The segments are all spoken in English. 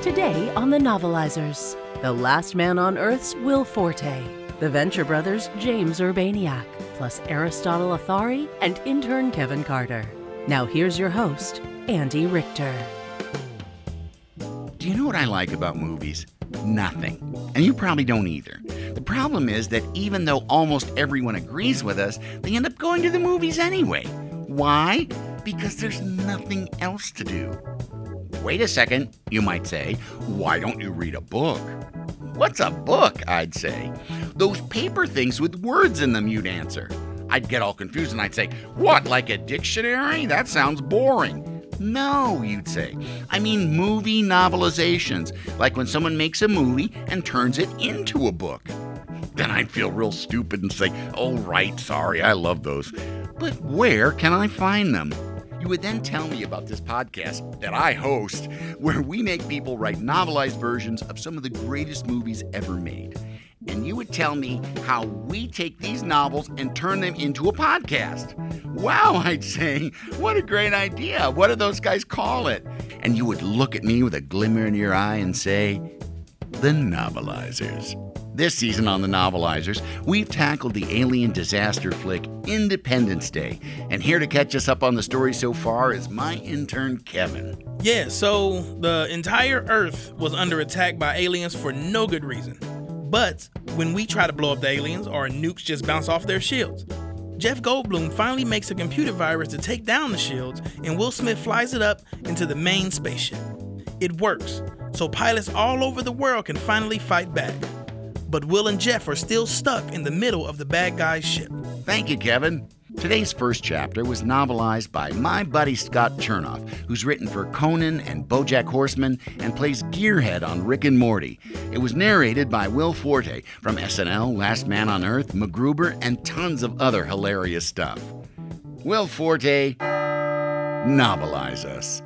Today on The Novelizers, the last man on Earth's Will Forte, the Venture Brothers' James Urbaniak, plus Aristotle Athari and intern Kevin Carter. Now here's your host, Andy Richter. Do you know what I like about movies? Nothing. And you probably don't either. The problem is that even though almost everyone agrees with us, they end up going to the movies anyway. Why? Because there's nothing else to do. Wait a second, you might say. Why don't you read a book? What's a book, I'd say? Those paper things with words in them, you'd answer. I'd get all confused and I'd say, what, like a dictionary? That sounds boring. No, you'd say. I mean movie novelizations, like when someone makes a movie and turns it into a book. Then I'd feel real stupid and say, oh, right, sorry, I love those. But where can I find them? You would then tell me about this podcast that I host, where we make people write novelized versions of some of the greatest movies ever made. And you would tell me how we take these novels and turn them into a podcast. Wow, I'd say, what a great idea. What do those guys call it? And you would look at me with a glimmer in your eye and say, The Novelizers. This season on The Novelizers, we've tackled the alien disaster flick Independence Day. And here to catch us up on the story so far is my intern, Kevin. Yeah, so the entire Earth was under attack by aliens for no good reason. But when we try to blow up the aliens, our nukes just bounce off their shields. Jeff Goldblum finally makes a computer virus to take down the shields, and Will Smith flies it up into the main spaceship. It works, so pilots all over the world can finally fight back. But Will and Jeff are still stuck in the middle of the bad guy's ship. Thank you, Kevin. Today's first chapter was novelized by my buddy Scott Chernoff, who's written for Conan and BoJack Horseman and plays Gearhead on Rick and Morty. It was narrated by Will Forte from SNL, Last Man on Earth, MacGruber, and tons of other hilarious stuff. Will Forte, novelize us.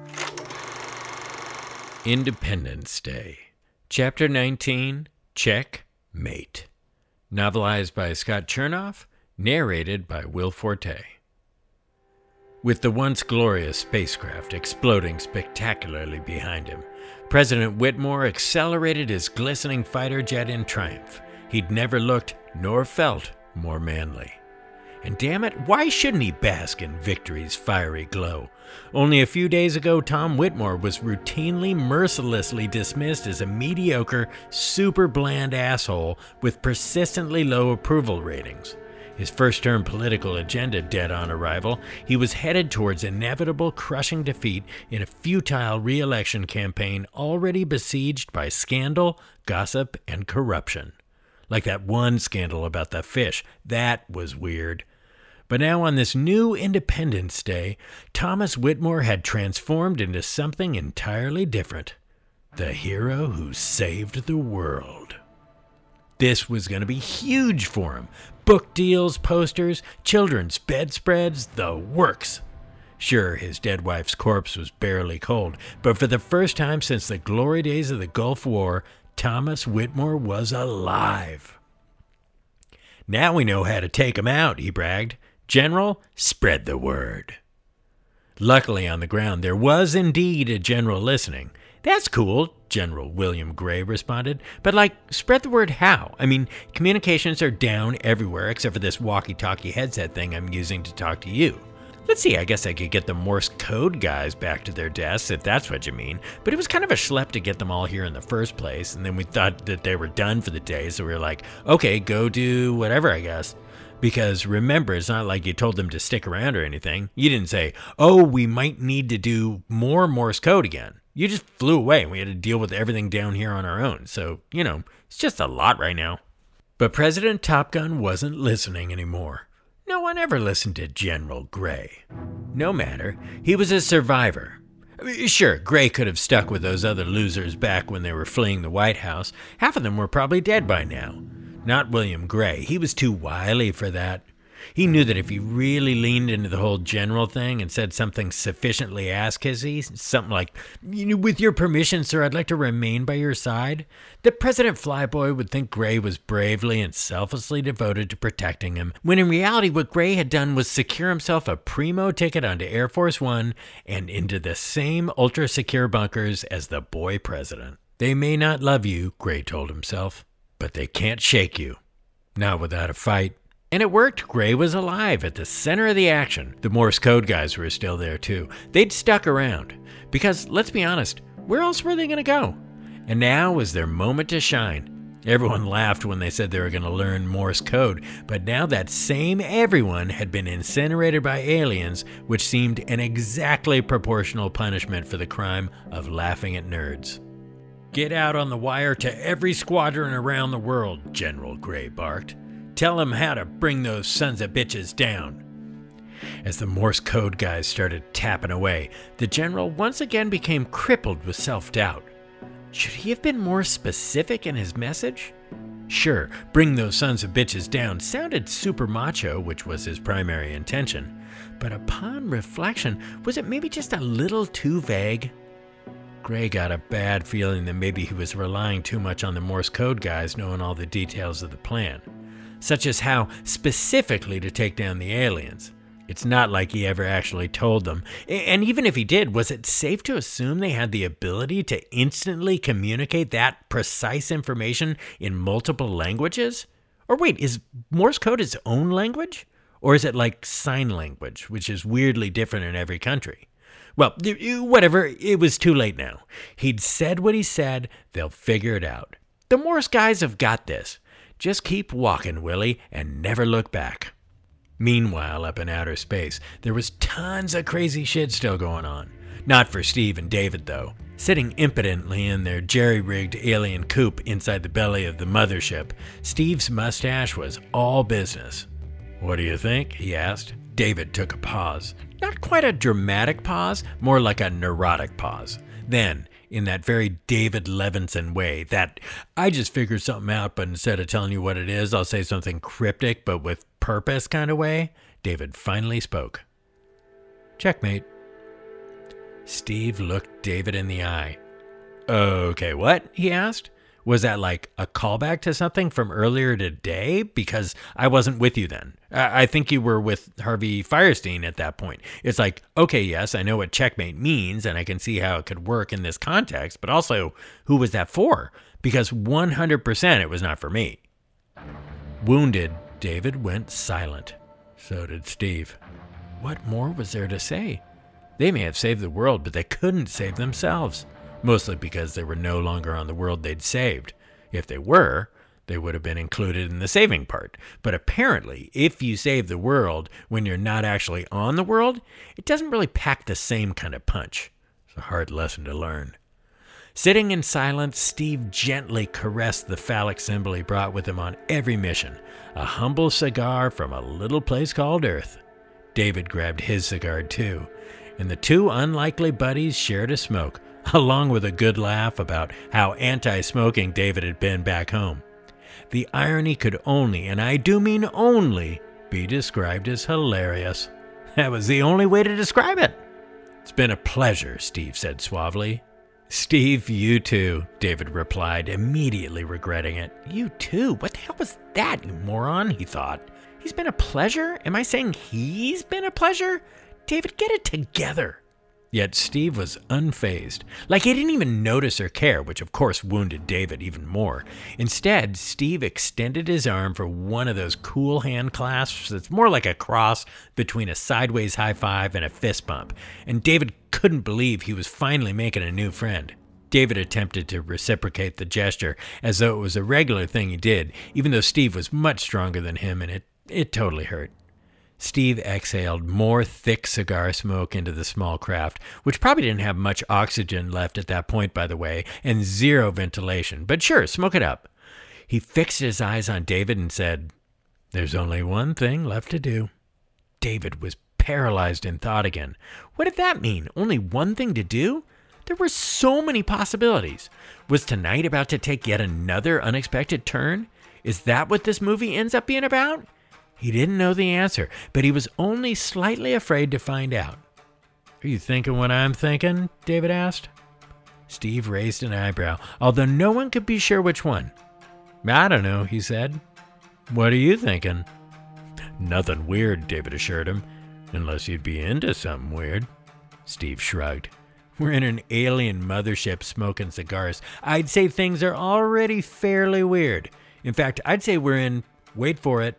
Independence Day. Chapter 19, Checkmate. Novelized by Scott Chernoff. Narrated by Will Forte. With the once glorious spacecraft exploding spectacularly behind him, President Whitmore accelerated his glistening fighter jet in triumph. He'd never looked nor felt more manly. And damn it, why shouldn't he bask in victory's fiery glow? Only a few days ago, Tom Whitmore was routinely, mercilessly dismissed as a mediocre, super bland asshole with persistently low approval ratings. His first-term political agenda dead on arrival, he was headed towards inevitable crushing defeat in a futile re-election campaign already besieged by scandal, gossip, and corruption. Like that one scandal about the fish. That was weird. But now on this new Independence Day, Thomas Whitmore had transformed into something entirely different. The hero who saved the world. This was going to be huge for him. Book deals, posters, children's bedspreads, the works. Sure, his dead wife's corpse was barely cold, but for the first time since the glory days of the Gulf War, Thomas Whitmore was alive. Now we know how to take him out, he bragged. General, spread the word. Luckily on the ground, there was indeed a general listening. That's cool, General William Gray responded. But spread the word how? I mean, communications are down everywhere except for this walkie-talkie headset thing I'm using to talk to you. Let's see, I guess I could get the Morse code guys back to their desks, if that's what you mean. But it was kind of a schlep to get them all here in the first place, and then we thought that they were done for the day, so we were like, okay, go do whatever, I guess. Because remember, it's not like you told them to stick around or anything. You didn't say, oh, we might need to do more Morse code again. You just flew away and we had to deal with everything down here on our own. So, it's just a lot right now. But President Top Gun wasn't listening anymore. No one ever listened to General Gray. No matter, he was a survivor. Sure, Gray could have stuck with those other losers back when they were fleeing the White House. Half of them were probably dead by now. Not William Gray. He was too wily for that. He knew that if he really leaned into the whole general thing and said something sufficiently ass-kissy, something like, with your permission, sir, I'd like to remain by your side, that President Flyboy would think Gray was bravely and selflessly devoted to protecting him, when in reality what Gray had done was secure himself a primo ticket onto Air Force One and into the same ultra-secure bunkers as the boy president. They may not love you, Gray told himself, but they can't shake you. Not without a fight. And it worked. Gray was alive at the center of the action. The Morse code guys were still there too. They'd stuck around. Because, let's be honest, where else were they going to go? And now was their moment to shine. Everyone laughed when they said they were going to learn Morse code, but now that same everyone had been incinerated by aliens, which seemed an exactly proportional punishment for the crime of laughing at nerds. Get out on the wire to every squadron around the world, General Gray barked. Tell them how to bring those sons of bitches down. As the Morse code guys started tapping away, the general once again became crippled with self-doubt. Should he have been more specific in his message? Sure, bring those sons of bitches down sounded super macho, which was his primary intention. But upon reflection, was it maybe just a little too vague? Gray got a bad feeling that maybe he was relying too much on the Morse code guys knowing all the details of the plan, such as how specifically to take down the aliens. It's not like he ever actually told them. And even if he did, was it safe to assume they had the ability to instantly communicate that precise information in multiple languages? Or wait, is Morse code its own language? Or is it like sign language, which is weirdly different in every country? Well, whatever, it was too late now. He'd said what he said, they'll figure it out. The Morse guys have got this. Just keep walking, Willie, and never look back. Meanwhile, up in outer space, there was tons of crazy shit still going on. Not for Steve and David, though. Sitting impotently in their jerry-rigged alien coop inside the belly of the mothership, Steve's mustache was all business. What do you think? He asked. David took a pause. Not quite a dramatic pause, more like a neurotic pause. Then, in that very David Levinson way, that I just figured something out, but instead of telling you what it is, I'll say something cryptic but with purpose kind of way, David finally spoke. Checkmate. Steve looked David in the eye. Okay, what? He asked. Was that like a callback to something from earlier today? Because I wasn't with you then. I think you were with Harvey Fierstein at that point. It's like, okay, yes, I know what checkmate means, and I can see how it could work in this context, but also, who was that for? Because 100% it was not for me. Wounded, David went silent. So did Steve. What more was there to say? They may have saved the world, but they couldn't save themselves. Mostly because they were no longer on the world they'd saved. If they were, they would have been included in the saving part. But apparently, if you save the world when you're not actually on the world, it doesn't really pack the same kind of punch. It's a hard lesson to learn. Sitting in silence, Steve gently caressed the phallic symbol he brought with him on every mission, a humble cigar from a little place called Earth. David grabbed his cigar too, and the two unlikely buddies shared a smoke, along with a good laugh about how anti-smoking David had been back home. The irony could only, and I do mean only, be described as hilarious. That was the only way to describe it. It's been a pleasure, Steve said suavely. Steve, you too, David replied, immediately regretting it. You too? What the hell was that, you moron? He thought. He's been a pleasure? Am I saying he's been a pleasure? David, get it together. Yet Steve was unfazed, like he didn't even notice or care, which of course wounded David even more. Instead, Steve extended his arm for one of those cool hand clasps that's more like a cross between a sideways high five and a fist bump, and David couldn't believe he was finally making a new friend. David attempted to reciprocate the gesture as though it was a regular thing he did, even though Steve was much stronger than him, and it totally hurt. Steve exhaled more thick cigar smoke into the small craft, which probably didn't have much oxygen left at that point, by the way, and zero ventilation. But sure, smoke it up. He fixed his eyes on David and said, "There's only one thing left to do." David was paralyzed in thought again. What did that mean? Only one thing to do? There were so many possibilities. Was tonight about to take yet another unexpected turn? Is that what this movie ends up being about? He didn't know the answer, but he was only slightly afraid to find out. Are you thinking what I'm thinking? David asked. Steve raised an eyebrow, although no one could be sure which one. I don't know, he said. What are you thinking? Nothing weird, David assured him, unless you'd be into something weird. Steve shrugged. We're in an alien mothership smoking cigars. I'd say things are already fairly weird. In fact, I'd say we're in, wait for it,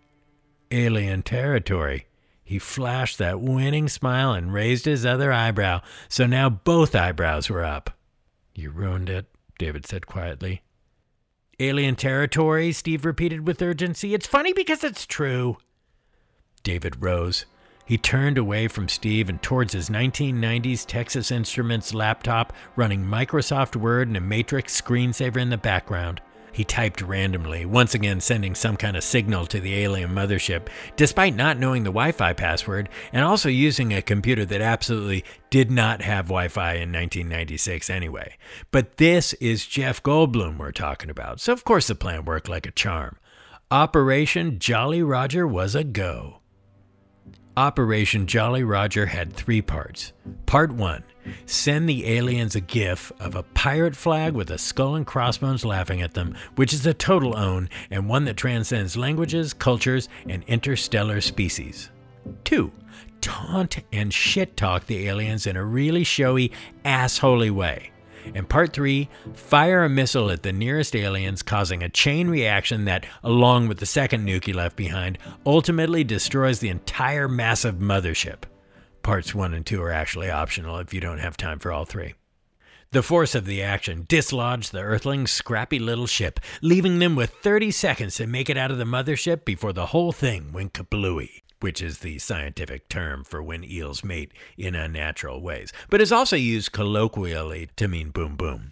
alien territory. He flashed that winning smile and raised his other eyebrow, so now both eyebrows were up. You ruined it, David said quietly. Alien territory, Steve repeated with urgency. It's funny because it's true. David rose. He turned away from Steve and towards his 1990s Texas Instruments laptop running Microsoft Word and a Matrix screensaver in the background. He typed randomly, once again sending some kind of signal to the alien mothership, despite not knowing the Wi-Fi password and also using a computer that absolutely did not have Wi-Fi in 1996 anyway. But this is Jeff Goldblum we're talking about, so of course the plan worked like a charm. Operation Jolly Roger was a go. Operation Jolly Roger had 3 parts. Part 1, send the aliens a gif of a pirate flag with a skull and crossbones laughing at them, which is a total own and one that transcends languages, cultures, and interstellar species. 2, taunt and shit-talk the aliens in a really showy, assholey way. And part 3, fire a missile at the nearest aliens, causing a chain reaction that, along with the second nuke he left behind, ultimately destroys the entire massive mothership. Parts 1 and 2 are actually optional if you don't have time for all 3. The force of the action dislodged the Earthlings' scrappy little ship, leaving them with 30 seconds to make it out of the mothership before the whole thing went kablooey, which is the scientific term for when eels mate in unnatural ways, but is also used colloquially to mean boom boom.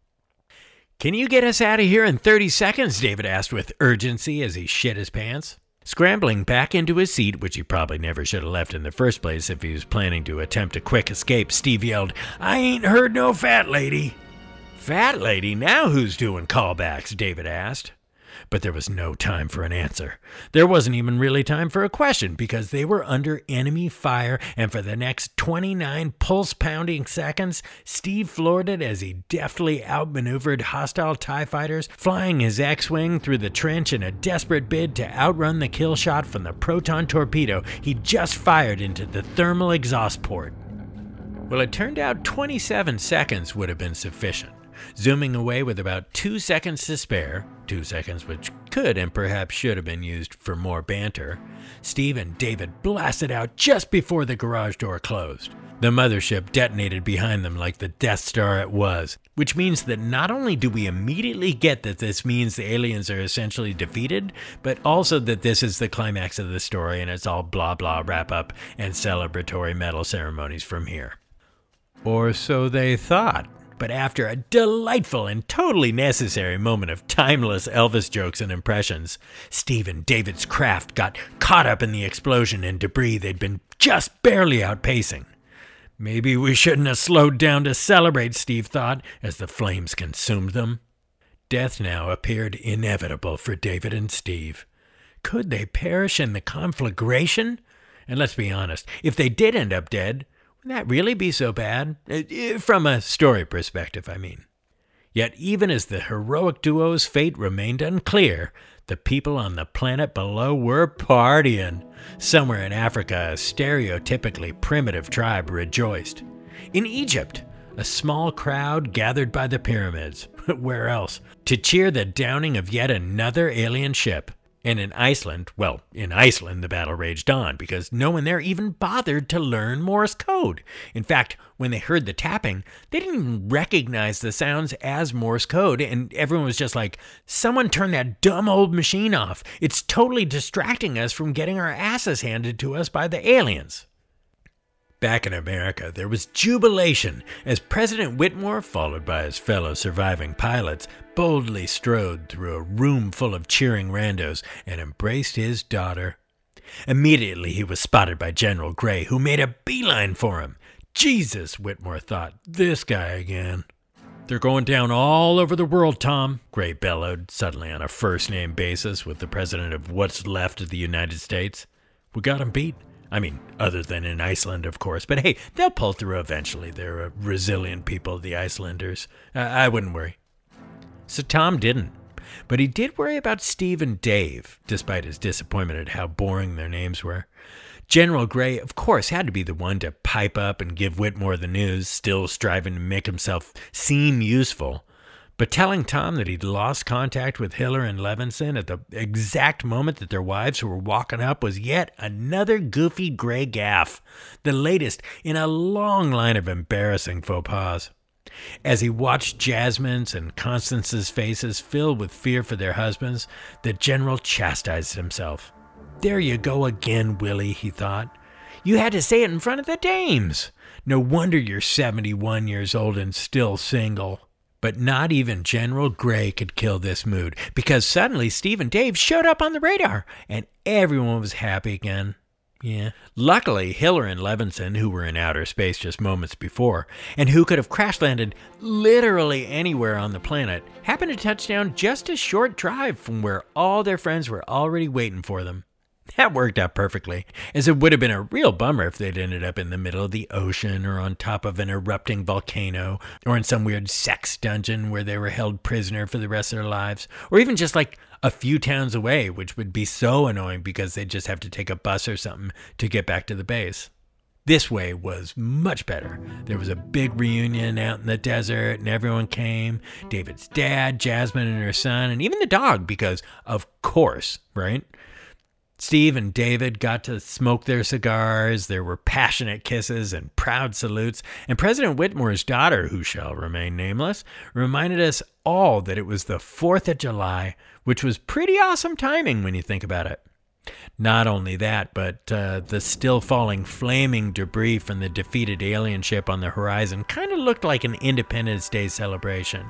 Can you get us out of here in 30 seconds? David asked with urgency as he shit his pants. Scrambling back into his seat, which he probably never should have left in the first place if he was planning to attempt a quick escape, Steve yelled, "I ain't heard no fat lady." Fat lady? Now who's doing callbacks? David asked. But there was no time for an answer. There wasn't even really time for a question because they were under enemy fire, and for the next 29 pulse-pounding seconds, Steve floored it as he deftly outmaneuvered hostile TIE fighters, flying his X-Wing through the trench in a desperate bid to outrun the kill shot from the proton torpedo he just fired into the thermal exhaust port. Well, it turned out 27 seconds would have been sufficient. Zooming away with about 2 seconds to spare, 2 seconds which could and perhaps should have been used for more banter, Steve and David blasted out just before the garage door closed. The mothership detonated behind them like the Death Star it was, which means that not only do we immediately get that this means the aliens are essentially defeated, but also that this is the climax of the story and it's all blah blah wrap up and celebratory medal ceremonies from here. Or so they thought. But after a delightful and totally necessary moment of timeless Elvis jokes and impressions, Steve and David's craft got caught up in the explosion and debris they'd been just barely outpacing. Maybe we shouldn't have slowed down to celebrate, Steve thought, as the flames consumed them. Death now appeared inevitable for David and Steve. Could they perish in the conflagration? And let's be honest, if they did end up dead, would that really be so bad? From a story perspective, I mean. Yet even as the heroic duo's fate remained unclear, the people on the planet below were partying. Somewhere in Africa, a stereotypically primitive tribe rejoiced. In Egypt, a small crowd gathered by the pyramids. Where else? To cheer the downing of yet another alien ship. And in Iceland the battle raged on because no one there even bothered to learn Morse code. In fact, when they heard the tapping, they didn't even recognize the sounds as Morse code, and everyone was just like, someone turn that dumb old machine off. It's totally distracting us from getting our asses handed to us by the aliens. Back in America, there was jubilation as President Whitmore, followed by his fellow surviving pilots, boldly strode through a room full of cheering randos and embraced his daughter. Immediately, he was spotted by General Gray, who made a beeline for him. Jesus, Whitmore thought, this guy again. They're going down all over the world, Tom, Gray bellowed, suddenly on a first-name basis with the president of what's left of the United States. We got him beat. I mean, other than in Iceland, of course. But hey, they'll pull through eventually. They're a resilient people, the Icelanders. I wouldn't worry. So Tom didn't. But he did worry about Steve and Dave, despite his disappointment at how boring their names were. General Gray, of course, had to be the one to pipe up and give Whitmore the news, still striving to make himself seem useful. But telling Tom that he'd lost contact with Hiller and Levinson at the exact moment that their wives were walking up was yet another goofy Gray gaffe, the latest in a long line of embarrassing faux pas. As he watched Jasmine's and Constance's faces fill with fear for their husbands, the general chastised himself. "There you go again, Willie," he thought. "You had to say it in front of the dames. No wonder you're 71 years old and still single." But not even General Gray could kill this mood, because suddenly Steve and Dave showed up on the radar, and everyone was happy again. Yeah. Luckily, Hiller and Levinson, who were in outer space just moments before, and who could have crash-landed literally anywhere on the planet, happened to touch down just a short drive from where all their friends were already waiting for them. That worked out perfectly, as it would have been a real bummer if they'd ended up in the middle of the ocean or on top of an erupting volcano or in some weird sex dungeon where they were held prisoner for the rest of their lives, or even just like a few towns away, which would be so annoying because they'd just have to take a bus or something to get back to the base. This way was much better. There was a big reunion out in the desert and everyone came. David's dad, Jasmine and her son, and even the dog because, of course, right? Steve and David got to smoke their cigars, there were passionate kisses and proud salutes, and President Whitmore's daughter, who shall remain nameless, reminded us all that it was the 4th of July, which was pretty awesome timing when you think about it. Not only that, but the still falling flaming debris from the defeated alien ship on the horizon kind of looked like an Independence Day celebration.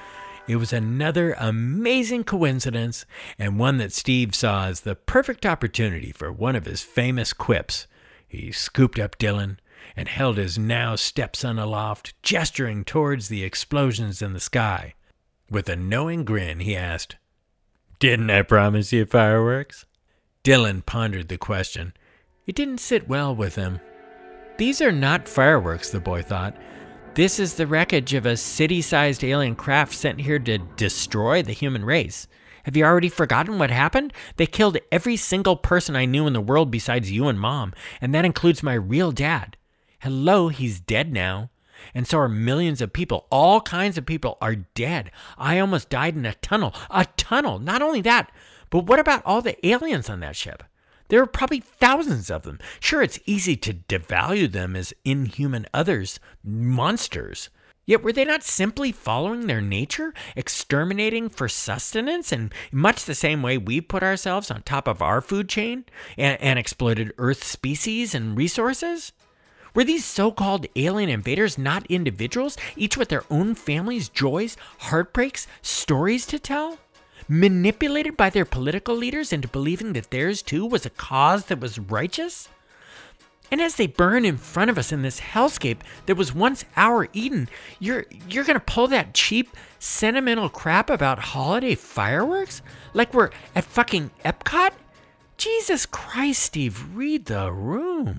It was another amazing coincidence, and one that Steve saw as the perfect opportunity for one of his famous quips. He scooped up Dylan and held his now stepson aloft, gesturing towards the explosions in the sky. With a knowing grin, he asked, "Didn't I promise you fireworks?" Dylan pondered the question. It didn't sit well with him. These are not fireworks, the boy thought. This is the wreckage of a city-sized alien craft sent here to destroy the human race. Have you already forgotten what happened? They killed every single person I knew in the world besides you and Mom, and that includes my real dad. Hello, he's dead now. And so are millions of people. All kinds of people are dead. I almost died in a tunnel. A tunnel! Not only that, but what about all the aliens on that ship? There were probably thousands of them. Sure, it's easy to devalue them as inhuman others, monsters. Yet were they not simply following their nature, exterminating for sustenance in much the same way we put ourselves on top of our food chain and exploited Earth's species and resources? Were these so-called alien invaders not individuals, each with their own families, joys, heartbreaks, stories to tell? Manipulated by their political leaders into believing that theirs too was a cause that was righteous? And as they burn in front of us in this hellscape that was once our Eden, you're gonna pull that cheap, sentimental crap about holiday fireworks? Like we're at fucking Epcot? Jesus Christ, Steve, read the room.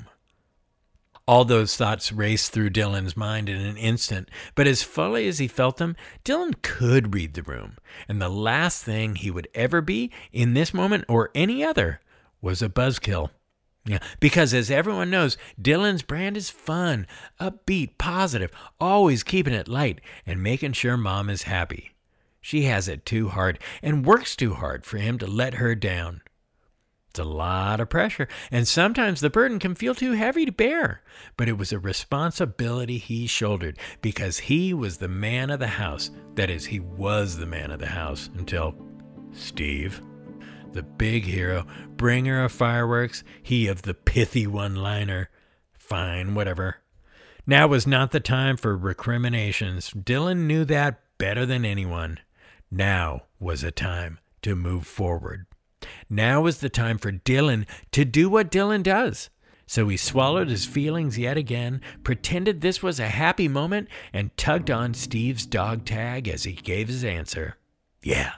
All those thoughts raced through Dylan's mind in an instant, but as fully as he felt them, Dylan could read the room, and the last thing he would ever be, in this moment or any other, was a buzzkill. Yeah, because as everyone knows, Dylan's brand is fun, upbeat, positive, always keeping it light, and making sure Mom is happy. She has it too hard, and works too hard for him to let her down. It's a lot of pressure, and sometimes the burden can feel too heavy to bear. But it was a responsibility he shouldered because he was the man of the house. That is, he was the man of the house until Steve, the big hero, bringer of fireworks, he of the pithy one-liner. Fine, whatever. Now was not the time for recriminations. Dylan knew that better than anyone. Now was a time to move forward. Now was the time for Dylan to do what Dylan does. So he swallowed his feelings yet again, pretended this was a happy moment, and tugged on Steve's dog tag as he gave his answer. Yeah,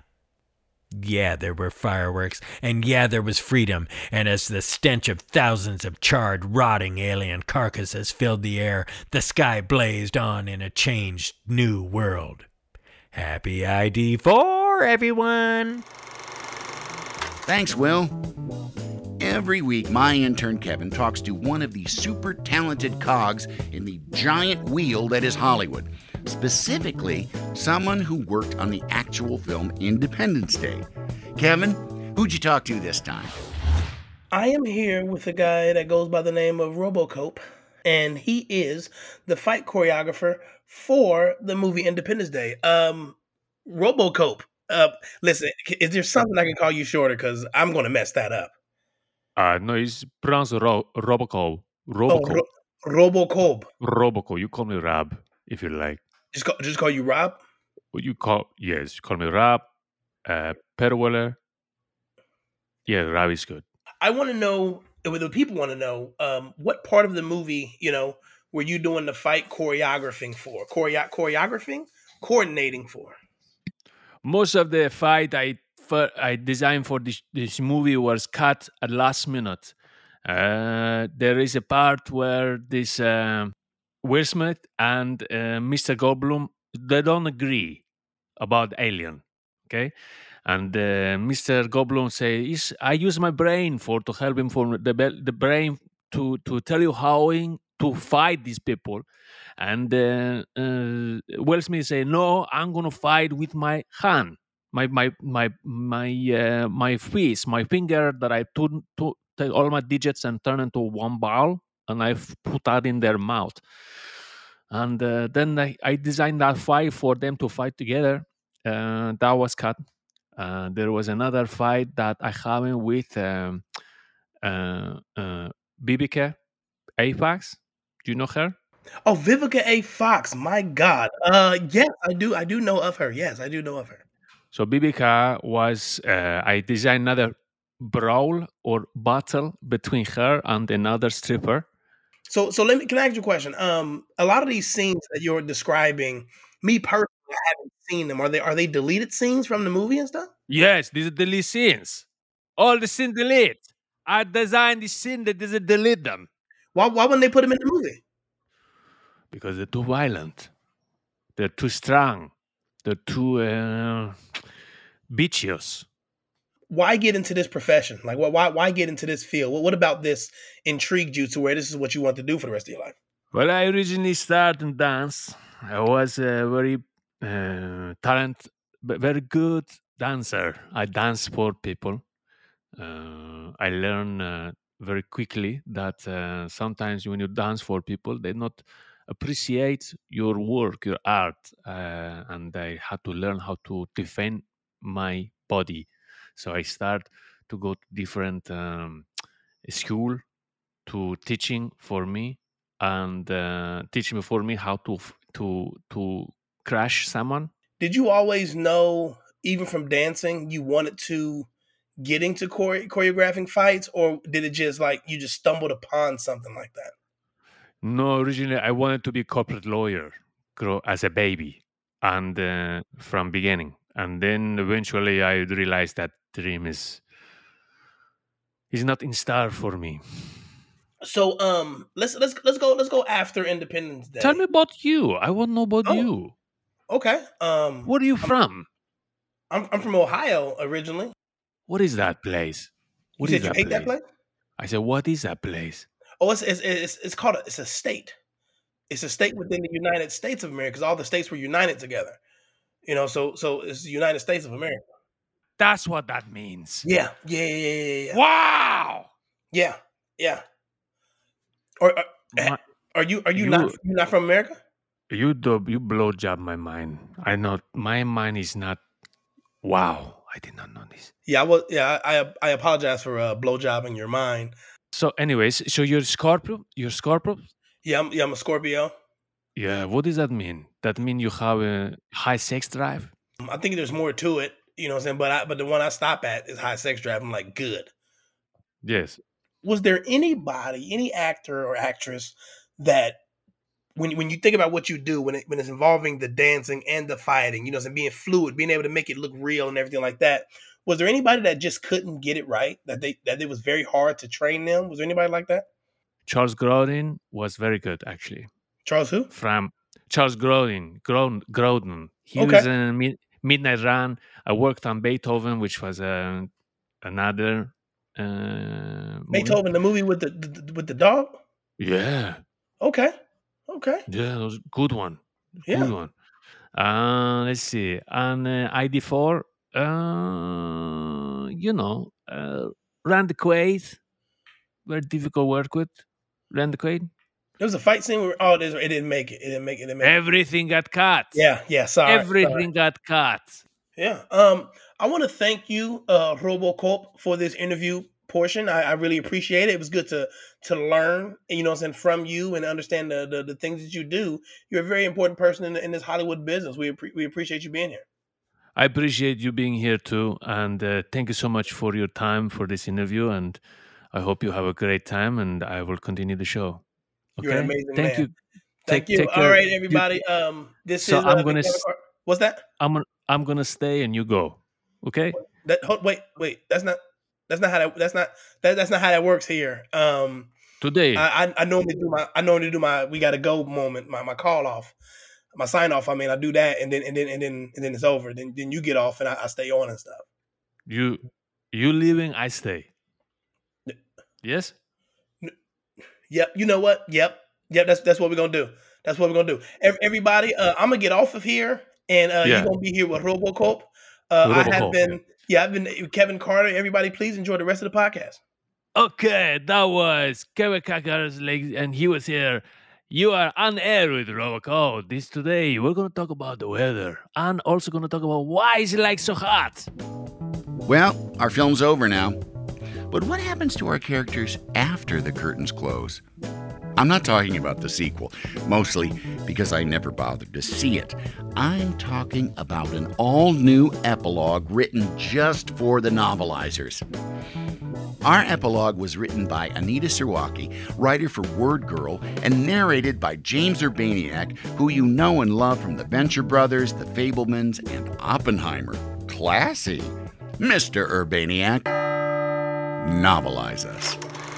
there were fireworks, and yeah, there was freedom, and as the stench of thousands of charred, rotting alien carcasses filled the air, the sky blazed on in a changed new world. Happy ID4, everyone! Thanks, Will. Every week, my intern Kevin talks to one of the super talented cogs in the giant wheel that is Hollywood. Specifically, someone who worked on the actual film Independence Day. Kevin, who'd you talk to this time? I am here with a guy that goes by the name of Robocope, and he is the fight choreographer for the movie Independence Day. Robocope, listen, is there something I can call you shorter? Because I'm going to mess that up. No, it's pronounced Robocop. Oh, Robocop. Robocope. Robocop. You call me Rab if you like. Just call you Rob? You call me Rab. Perweller. Yeah, Rab is good. I want to know, the people want to know, what part of the movie, were you doing the fight choreographing for? Coordinating for? Most of the fight I designed for this movie was cut at last minute. There is a part where this Will Smith and Mr. Goldblum, they don't agree about Alien, okay? And Mr. Goldblum says, I use my brain to help him for the brain to tell you how to fight these people. And Will Smith say, no, I'm gonna fight with my hand, my fist, my finger that I take all my digits and turn into one ball, and I put that in their mouth. And then I designed that fight for them to fight together. That was cut. There was another fight that I have with Vivica A. Fox. Do you know her? Oh, Vivica A. Fox. My God. Yes, I do. I do know of her. Yes, I do know of her. So Vivica was, I designed another brawl or battle between her and another stripper. So can I ask you a question? A lot of these scenes that you're describing, me personally, I haven't seen them. Are they deleted scenes from the movie and stuff? Yes, these are delete scenes. All the scene delete. I designed this scene that doesn't delete them. Why wouldn't they put them in the movie? Because they're too violent. They're too strong. They're too bitchious. Why get into this profession? Like, why get into this field? What about this intrigued you to where this is what you want to do for the rest of your life? Well, I originally started in dance. I was a very very good dancer. I dance for people. I learned very quickly that sometimes when you dance for people, they not appreciate your work, your art, and I had to learn how to defend my body. So I start to go to different school to teaching for me and teaching for me how to crash someone. Did you always know, even from dancing, you wanted to get into choreographing fights, or did it just like you just stumbled upon something like that? No, originally I wanted to be a corporate lawyer as a baby and from beginning. And then eventually I realized that dream is not in star for me. So let's go after Independence Day. Tell me about you. I want to know about you. Okay. Where are you from? I'm from Ohio originally. What is that place? What you is said you hate that place? I said, what is that place? Oh, it's called it's a state. It's a state within the United States of America because all the states were united together. So it's the United States of America. That's what that means. Yeah. Wow. Yeah. Or are you not from America? You blow job my mind. I know my mind is not. Wow, I did not know this. Yeah, I apologize for blowjobbing your mind. So, anyways, so you're Scorpio. You're Scorpio. Yeah, I'm a Scorpio. Yeah, what does that mean? That mean you have a high sex drive? I think there's more to it. You know what I'm saying? But the one I stop at is high sex drive. I'm like, good. Yes. Was there any actor or actress that when you think about what you do, when it's involving the dancing and the fighting, and being fluid, being able to make it look real and everything like that, was there anybody that just couldn't get it right? That it was very hard to train them? Was there anybody like that? Charles Grodin was very good, actually. Charles who? From Charles Grodin. He was in Midnight Run. I worked on Beethoven, which was another movie. Beethoven, the movie with the dog. Yeah, Okay. yeah, it was a good one. Yeah. Good one. Let's see. And ID4, Randy Quaid, very difficult work with. Randy Quaid. There was a fight scene where it didn't make it. It didn't make it. Everything got cut. Yeah. Sorry. Everything got cut. Yeah. I want to thank you, RoboCorp, for this interview portion. I really appreciate it. It was good to learn, from you and understand the things that you do. You're a very important person in this Hollywood business. We appreciate you being here. I appreciate you being here too, and thank you so much for your time for this interview. And I hope you have a great time. And I will continue the show. Okay? You're an amazing thank man. You. Thank you. Take All care. right, everybody. This is. I'm gonna. What's that? I'm gonna stay and you go. Okay. Wait. That's not how that works here. Today. I normally do my we gotta go moment, my call off, my sign off. I mean, I do that and then it's over. Then you get off and I stay on and stuff. You leaving, I stay. Yes. Yep. You know what? Yep. That's what we're gonna do. That's what we're gonna do. Everybody, I'm gonna get off of here, and you're gonna be here with RoboCorp. I've been Kevin Carter. Everybody, please enjoy the rest of the podcast. Okay, that was Kevin Carter, and he was here. You are on air with RoboCorp. Today, we're gonna talk about the weather, and also gonna talk about why is it like so hot. Well, our film's over now. But what happens to our characters after the curtains close? I'm not talking about the sequel, mostly because I never bothered to see it. I'm talking about an all-new epilogue written just for the novelizers. Our epilogue was written by Anita Serwacki, writer for Word Girl, and narrated by James Urbaniak, who you know and love from the Venture Brothers, the Fabelmans, and Oppenheimer. Classy. Mr. Urbaniak, novelize us.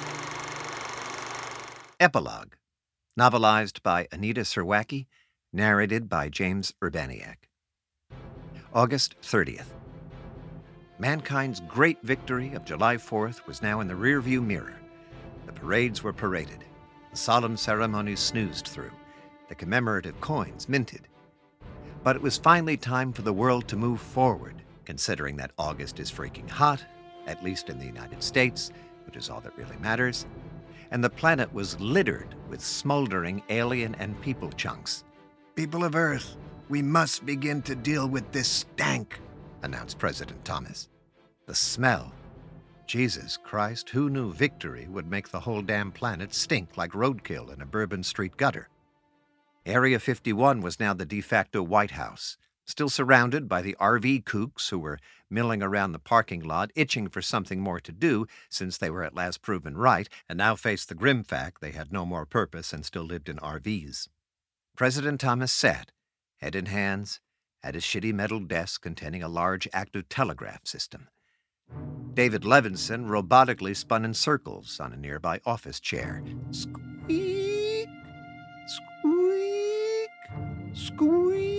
Epilogue, novelized by Anita Serwacki, narrated by James Urbaniak. August 30th. Mankind's great victory of July 4th was now in the rearview mirror. The parades were paraded, the solemn ceremonies snoozed through, the commemorative coins minted. But it was finally time for the world to move forward, considering that August is freaking hot, at least in the United States, which is all that really matters, and the planet was littered with smoldering alien and people chunks. People of Earth, we must begin to deal with this stank, announced President Thomas. The smell. Jesus Christ, who knew victory would make the whole damn planet stink like roadkill in a Bourbon Street gutter? Area 51 was now the de facto White House, still surrounded by the RV kooks who were milling around the parking lot, itching for something more to do since they were at last proven right, and now faced the grim fact they had no more purpose and still lived in RVs. President Thomas sat, head in hands, at his shitty metal desk containing a large active telegraph system. David Levinson robotically spun in circles on a nearby office chair. Squeak! Squeak! Squeak!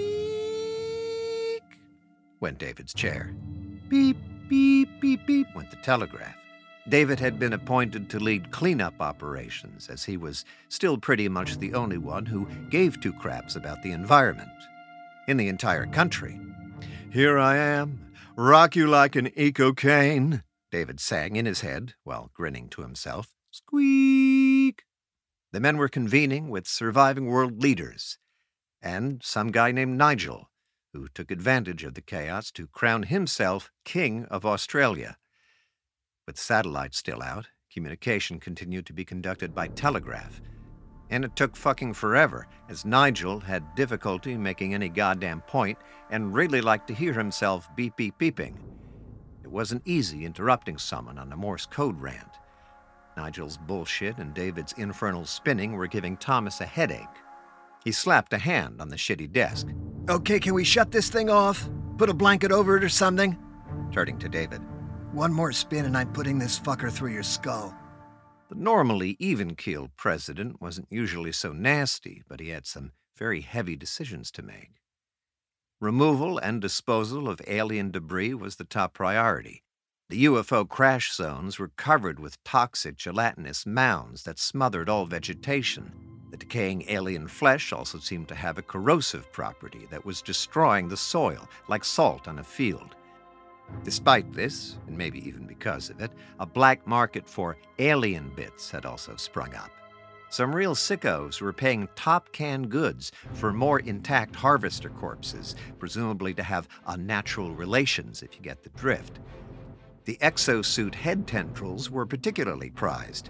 Went David's chair. Beep, beep, beep, beep, went the telegraph. David had been appointed to lead cleanup operations, as he was still pretty much the only one who gave two craps about the environment in the entire country. Here I am, rock you like an eco-cane, David sang in his head while grinning to himself. Squeak! The men were convening with surviving world leaders, and some guy named Nigel, who took advantage of the chaos to crown himself King of Australia. With satellites still out, communication continued to be conducted by telegraph. And it took fucking forever, as Nigel had difficulty making any goddamn point and really liked to hear himself beep beep beeping. It wasn't easy interrupting someone on a Morse code rant. Nigel's bullshit and David's infernal spinning were giving Thomas a headache. He slapped a hand on the shitty desk. Okay, can we shut this thing off? Put a blanket over it or something? Turning to David. One more spin and I'm putting this fucker through your skull. The normally even-keeled president wasn't usually so nasty, but he had some very heavy decisions to make. Removal and disposal of alien debris was the top priority. The UFO crash zones were covered with toxic gelatinous mounds that smothered all vegetation. The decaying alien flesh also seemed to have a corrosive property that was destroying the soil like salt on a field. Despite this, and maybe even because of it, a black market for alien bits had also sprung up. Some real sickos were paying top canned goods for more intact harvester corpses, presumably to have unnatural relations, if you get the drift. The exosuit head tendrils were particularly prized.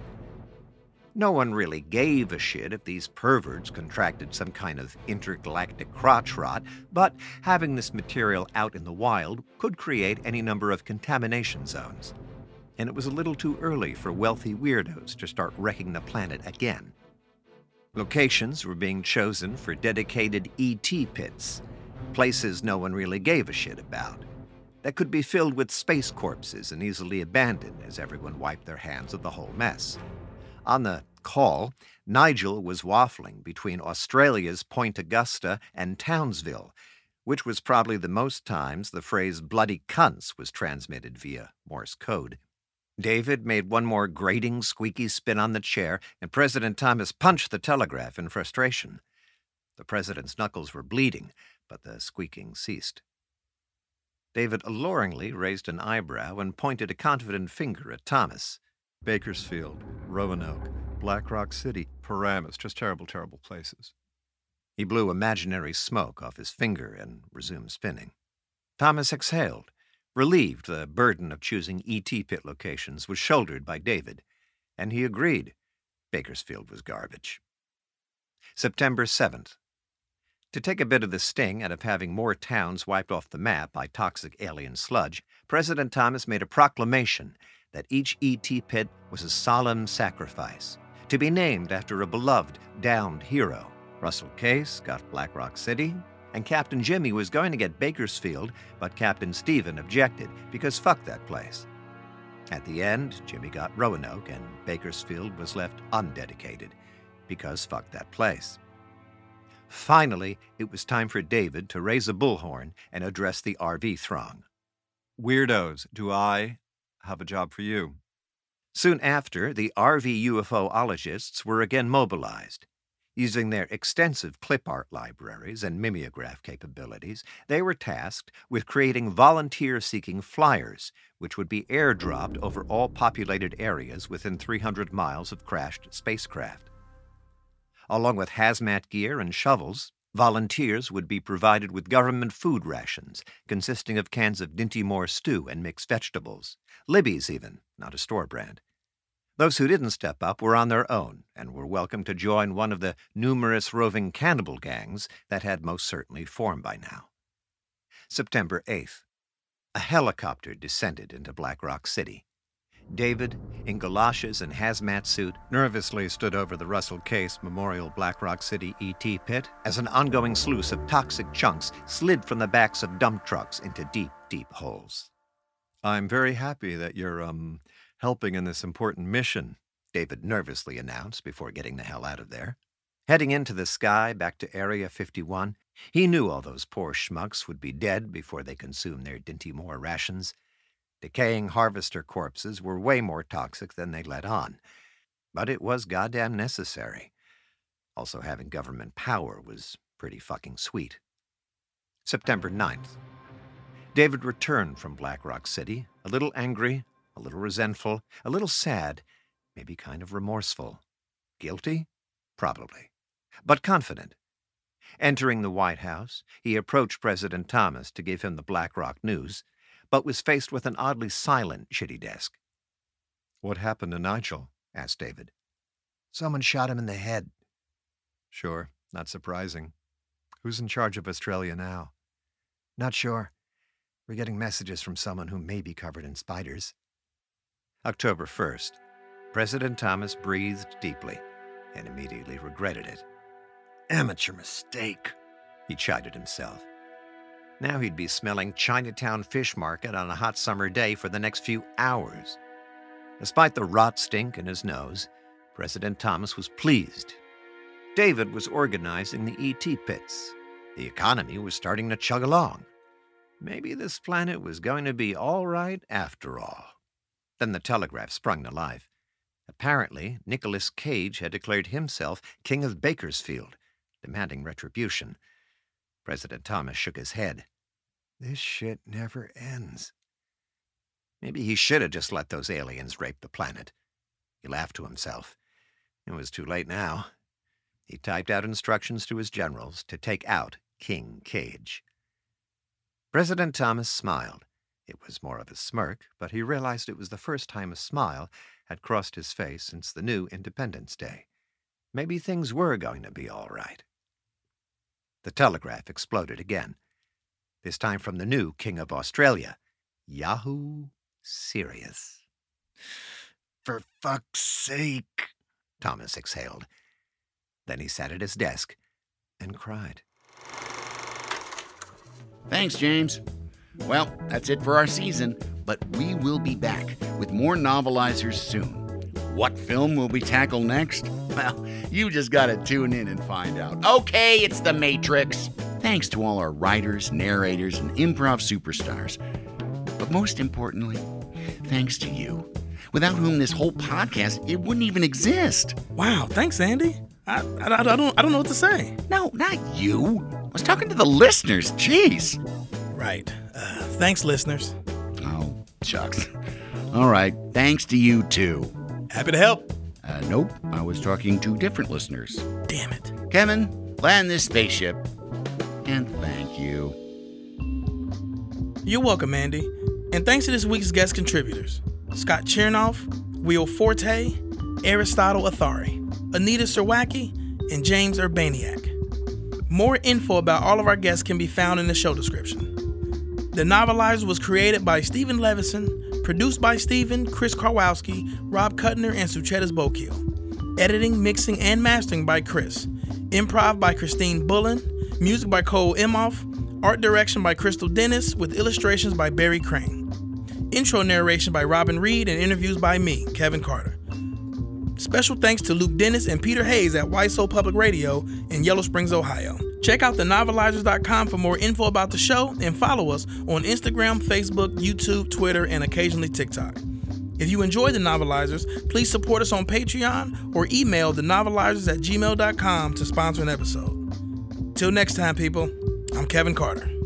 No one really gave a shit if these perverts contracted some kind of intergalactic crotch rot, but having this material out in the wild could create any number of contamination zones. And it was a little too early for wealthy weirdos to start wrecking the planet again. Locations were being chosen for dedicated ET pits, places no one really gave a shit about, that could be filled with space corpses and easily abandoned as everyone wiped their hands of the whole mess. On the call, Nigel was waffling between Australia's Point Augusta and Townsville, which was probably the most times the phrase bloody cunts was transmitted via Morse code. David made one more grating, squeaky spin on the chair, and President Thomas punched the telegraph in frustration. The president's knuckles were bleeding, but the squeaking ceased. David alluringly raised an eyebrow and pointed a confident finger at Thomas. Bakersfield, Roanoke, Black Rock City, Paramus, just terrible, terrible places. He blew imaginary smoke off his finger and resumed spinning. Thomas exhaled, relieved the burden of choosing ET pit locations was shouldered by David, and he agreed Bakersfield was garbage. September 7th. To take a bit of the sting out of having more towns wiped off the map by toxic alien sludge, President Thomas made a proclamation that each ET pit was a solemn sacrifice, to be named after a beloved, downed hero. Russell Case got Black Rock City, and Captain Jimmy was going to get Bakersfield, but Captain Stephen objected, because fuck that place. At the end, Jimmy got Roanoke, and Bakersfield was left undedicated, because fuck that place. Finally, it was time for David to raise a bullhorn and address the RV throng. Weirdos, do I have a job for you? Soon after, the RV UFOologists were again mobilized. Using their extensive clip art libraries and mimeograph capabilities, they were tasked with creating volunteer-seeking flyers, which would be airdropped over all populated areas within 300 miles of crashed spacecraft. Along with hazmat gear and shovels, volunteers would be provided with government food rations consisting of cans of Dinty Moore stew and mixed vegetables, Libby's even, not a store brand. Those who didn't step up were on their own and were welcome to join one of the numerous roving cannibal gangs that had most certainly formed by now. September 8th. A helicopter descended into Black Rock City. David, in galoshes and hazmat suit, nervously stood over the Russell Case Memorial Black Rock City ET pit as an ongoing sluice of toxic chunks slid from the backs of dump trucks into deep, deep holes. I'm very happy that you're, helping in this important mission, David nervously announced before getting the hell out of there. Heading into the sky back to Area 51, he knew all those poor schmucks would be dead before they consumed their Dinty Moore rations. Decaying harvester corpses were way more toxic than they let on. But it was goddamn necessary. Also, having government power was pretty fucking sweet. September 9th. David returned from Black Rock City, a little angry, a little resentful, a little sad, maybe kind of remorseful. Guilty? Probably. But confident. Entering the White House, he approached President Thomas to give him the Black Rock news, but was faced with an oddly silent shitty desk. What happened to Nigel? Asked David. Someone shot him in the head. Sure, not surprising. Who's in charge of Australia now? Not sure. We're getting messages from someone who may be covered in spiders. October 1st. President Thomas breathed deeply and immediately regretted it. Amateur mistake, he chided himself. Now he'd be smelling Chinatown Fish Market on a hot summer day for the next few hours. Despite the rot stink in his nose, President Thomas was pleased. David was organizing the ET pits. The economy was starting to chug along. Maybe this planet was going to be all right after all. Then the telegraph sprung to life. Apparently, Nicolas Cage had declared himself King of Bakersfield, demanding retribution. President Thomas shook his head. This shit never ends. Maybe he should have just let those aliens rape the planet. He laughed to himself. It was too late now. He typed out instructions to his generals to take out King Cage. President Thomas smiled. It was more of a smirk, but he realized it was the first time a smile had crossed his face since the new Independence Day. Maybe things were going to be all right. The telegraph exploded again, this time from the new King of Australia, Yahoo Serious. For fuck's sake. Thomas exhaled. Then he sat at his desk and cried. Thanks, James. Well, that's it for our season, but we will be back with more novelizers soon. What film will we tackle next? Well, you just gotta tune in and find out. Okay, it's The Matrix. Thanks to all our writers, narrators, and improv superstars. But most importantly, thanks to you, without whom this whole podcast, it wouldn't even exist. Wow, thanks, Andy. I don't know what to say. No, not you. I was talking to the listeners. Jeez. Right. Thanks, listeners. Oh, shucks. All right, thanks to you, too. Happy to help. Nope, I was talking to different listeners. Damn it. Kevin, land this spaceship. And thank you. You're welcome, Andy. And thanks to this week's guest contributors, Scott Chernoff, Will Forte, Aristotle Athari, Anita Serwacki, and James Urbaniak. More info about all of our guests can be found in the show description. The Novelizer was created by Stephen Levison, produced by Stephen, Chris Karwowski, Rob Kuttner, and Suchetas Bokil. Editing, mixing, and mastering by Chris. Improv by Christine Bullen. Music by Cole Imhoff. Art direction by Crystal Dennis, with illustrations by Barry Crane. Intro narration by Robin Reed and interviews by me, Kevin Carter. Special thanks to Luke Dennis and Peter Hayes at YSO Public Radio in Yellow Springs, Ohio. Check out thenovelizers.com for more info about the show and follow us on Instagram, Facebook, YouTube, Twitter, and occasionally TikTok. If you enjoy The Novelizers, please support us on Patreon or email thenovelizers@gmail.com to sponsor an episode. Till next time, people, I'm Kevin Carter.